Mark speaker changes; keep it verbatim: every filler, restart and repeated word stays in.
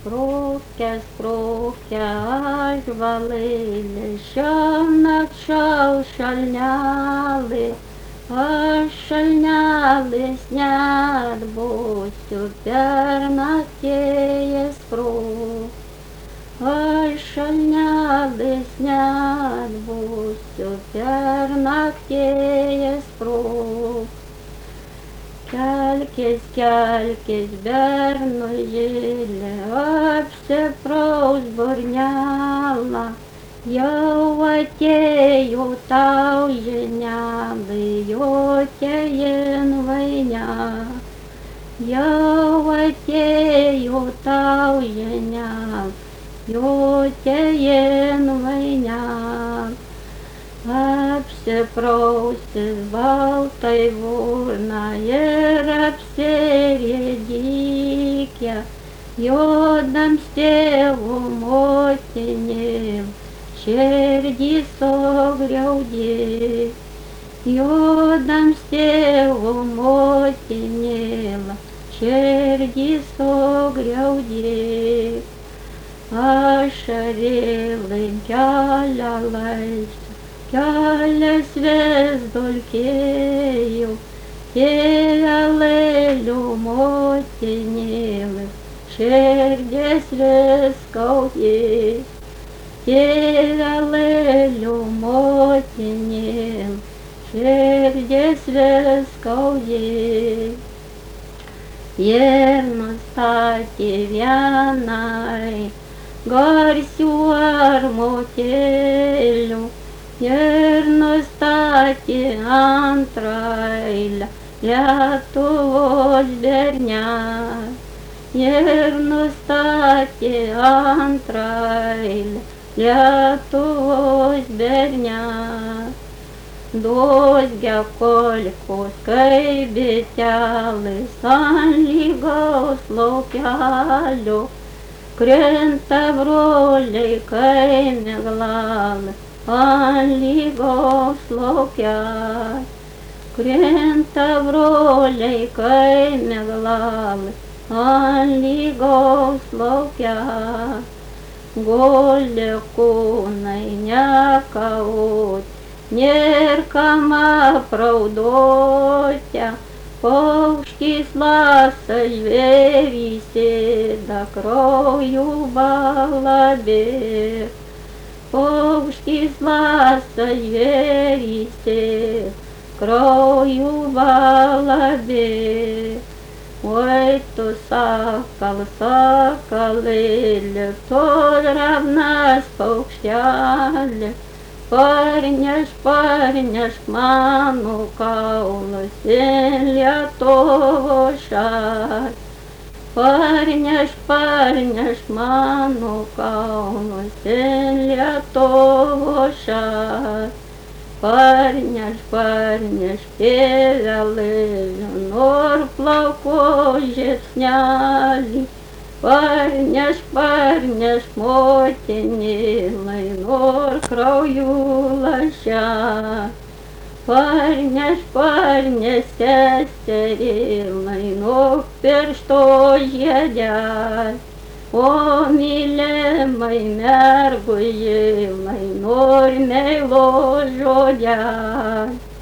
Speaker 1: Спруття, спруття, аж валили, що навчав шальняли, аж шальняли снят бустю, пернатеє спрух. Ой, шальняли снят бустю, пернатеє спрух. Келькись, келькись, берно жили, обсе прозборняла, Йоватею тау женяли, йотеєн войня. Йоватею тау женял, йотеєн войня. Апсе проси зvalтай вурна, ерапсерє дикя, йодам стеву мотінів, черді согряуді. Йодам стеву мотінів, черді согряуді. Ашарилим кялялайся, Кяля звездолькею, Тялелю мотінили, Чердесь лескаує. Тялелю мотінили, Чердесь лескаує. Єрно статі вянай, Гарсю армотелю, Єрно статі антрайля, лятого зберня. Єрно статі антрайля, лятого зберня. Дозгя кольку скайбетяли, санліго слопялю, Крента в ролі каймеглали, Анліго слопять. Крента в ролі каймеглали, Анліго слопять. Голе кунай някаут, Неркама правдотя, Повшки сласа звері седа кров'ю балабе. Повшки сласа звері седа кров'ю балабе. Ой, то сакал, сакалеля, то равна сповщаля, Парня ж, парня ж, ману каула, селя того шаль. Парня ж, парня ж, ману каула, селя того шаль. Парня ж, парня ж, певяли, нор плавкожет сняли. Парня ж, парня ж, мотінілий, нор кров'ю лаща. Парня ж, парня, сестерілий, нор пер що їдять. О, миле мой, мергуєлий, нор не ложодять.